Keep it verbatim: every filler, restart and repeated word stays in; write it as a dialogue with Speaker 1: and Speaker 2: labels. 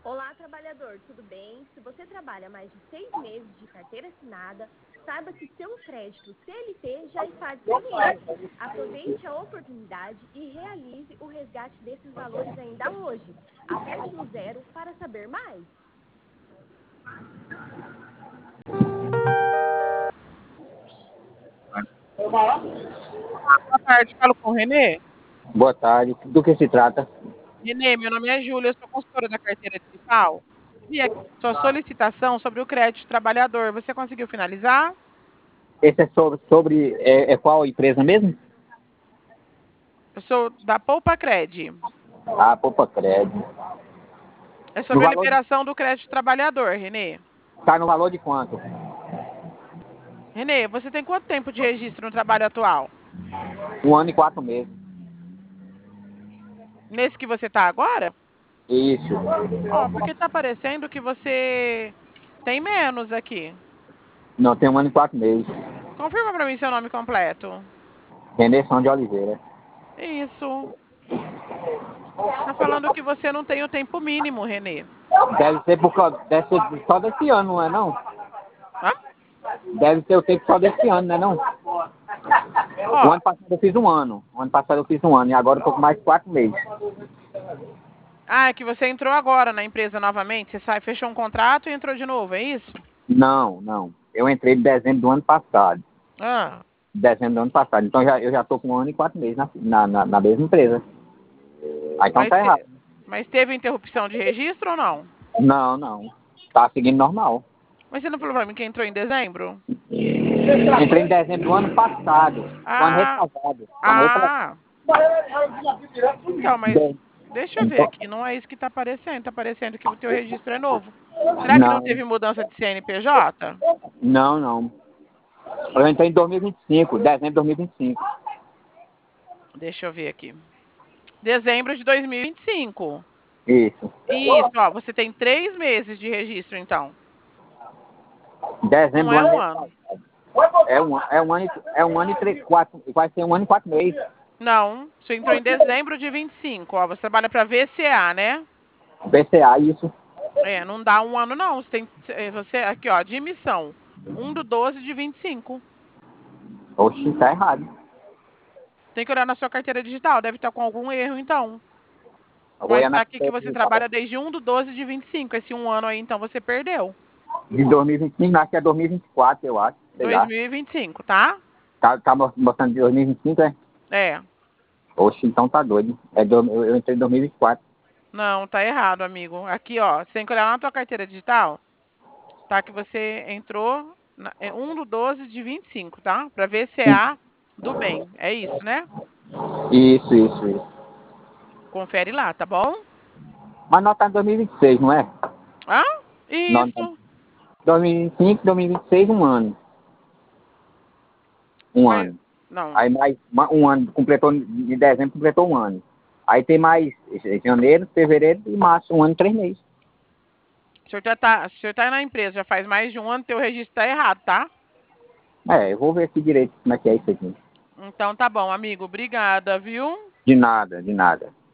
Speaker 1: Olá, trabalhador, tudo bem? Se você trabalha mais de seis meses de carteira assinada, saiba que seu crédito C L T já está disponível. Aproveite a oportunidade e realize o resgate desses valores ainda hoje. Aperte no zero para saber mais.
Speaker 2: Boa tarde, falo com o Renê.
Speaker 3: Boa tarde. Do que se trata?
Speaker 2: Renê, meu nome é Júlia, eu sou consultora da carteira digital. Vi aqui sua solicitação sobre o crédito trabalhador. Você conseguiu finalizar?
Speaker 3: Esse é sobre, sobre é, é qual empresa mesmo?
Speaker 2: Eu sou da Poupa Cred.
Speaker 3: Ah, Poupa Crédito.
Speaker 2: É
Speaker 3: No
Speaker 2: sobre a
Speaker 3: valor de,
Speaker 2: liberação do crédito trabalhador, Renê.
Speaker 3: tá no valor de quanto?
Speaker 2: Renê, você tem quanto tempo de registro no trabalho atual?
Speaker 3: Um ano e quatro meses.
Speaker 2: Nesse que você está agora?
Speaker 3: Isso.
Speaker 2: Ó, porque está parecendo que você tem menos aqui.
Speaker 3: Não, tem um ano e quatro meses.
Speaker 2: Confirma para mim seu nome completo.
Speaker 3: Rendeção de Oliveira.
Speaker 2: Isso. Tá falando que você não tem o tempo mínimo, Renê.
Speaker 3: Deve ser por causa, deve ser só desse ano, não é não?
Speaker 2: Hã?
Speaker 3: Deve ser o tempo só desse ano, não é não? O
Speaker 2: Ó,
Speaker 3: ano passado eu fiz um ano. O ano passado eu fiz um ano e agora eu tô com mais quatro meses.
Speaker 2: ah, é que você entrou agora na empresa novamente, você sai, fechou um contrato e entrou de novo, é isso?
Speaker 3: Não, não. Eu entrei em dezembro do ano passado.
Speaker 2: Ah,
Speaker 3: Dezembro do ano passado. Então já, eu já tô com um ano e quatro meses na, na, na, na mesma empresa. Ah, então
Speaker 2: mas,
Speaker 3: tá errado.
Speaker 2: te- mas teve interrupção de registro ou não?
Speaker 3: Não, não. Tá seguindo normal.
Speaker 2: Mas você não falou pra mim que entrou em dezembro?
Speaker 3: Entrei em dezembro do ano passado. O ano
Speaker 2: Ah,
Speaker 3: retrasado. O ano retrasado.
Speaker 2: ah, então, mas
Speaker 3: De-
Speaker 2: deixa eu ver
Speaker 3: Então,
Speaker 2: aqui, não é isso que tá aparecendo, tá aparecendo que o teu registro é novo. Será que não
Speaker 3: não,
Speaker 2: teve mudança de C N P J?
Speaker 3: não, não. Eu entrei em dois mil e vinte e cinco, dezembro de dois mil e vinte e cinco.
Speaker 2: Deixa eu ver aqui. Dezembro de dois mil e vinte e cinco.
Speaker 3: Isso.
Speaker 2: Isso, ó, você tem três meses de registro, então.
Speaker 3: Dezembro
Speaker 2: Não
Speaker 3: do
Speaker 2: é
Speaker 3: ano
Speaker 2: um ano.
Speaker 3: retrasado. É um, é um ano, e- é um ano e três, quatro, vai ser um ano e quatro meses.
Speaker 2: Não, você entrou em dezembro de vinte e cinco, ó, você trabalha para V C A, né?
Speaker 3: B C A, isso.
Speaker 2: É, não dá um ano não, você tem, é, você, aqui ó, admissão, um do doze de vinte e cinco.
Speaker 3: Oxi, tá errado.
Speaker 2: Tem que olhar na sua carteira digital, deve estar com algum erro então.
Speaker 3: Eu vou
Speaker 2: Mas
Speaker 3: olhar
Speaker 2: tá
Speaker 3: na
Speaker 2: aqui que
Speaker 3: carteira
Speaker 2: você
Speaker 3: digital.
Speaker 2: trabalha desde um do doze de vinte e cinco, esse um ano aí então você perdeu.
Speaker 3: De dois mil e vinte e cinco, acho que é dois mil e vinte e quatro, eu acho. Sei lá.
Speaker 2: dois mil e vinte e cinco, tá?
Speaker 3: Tá, tá mostrando de dois mil e vinte e cinco, é?
Speaker 2: É,
Speaker 3: Oxe, então tá doido. É do, eu, eu entrei em dois mil e vinte e quatro.
Speaker 2: não, tá errado, amigo. Aqui ó, você tem que olhar na tua carteira digital, tá que você entrou na, é um do doze de vinte e cinco, tá? Para V C A do bem, é isso, né?
Speaker 3: Isso, isso, isso.
Speaker 2: Confere lá, tá bom?
Speaker 3: Mas nós tá em dois mil e vinte e seis, não é?
Speaker 2: Ah,
Speaker 3: Nós tá
Speaker 2: isso.
Speaker 3: dois mil e vinte e cinco, dois mil e vinte e seis, um ano. Um
Speaker 2: Mas,
Speaker 3: ano.
Speaker 2: não.
Speaker 3: Aí mais ma- um ano, completou, de dezembro completou um ano. Aí tem mais janeiro, fevereiro e março, um ano e três meses.
Speaker 2: O senhor, já tá, o senhor tá na empresa já faz mais de um ano, teu registro tá errado, tá?
Speaker 3: É, eu vou ver aqui direito como é que é isso aqui.
Speaker 2: Então tá bom, amigo. Obrigada, viu?
Speaker 3: De nada, de nada.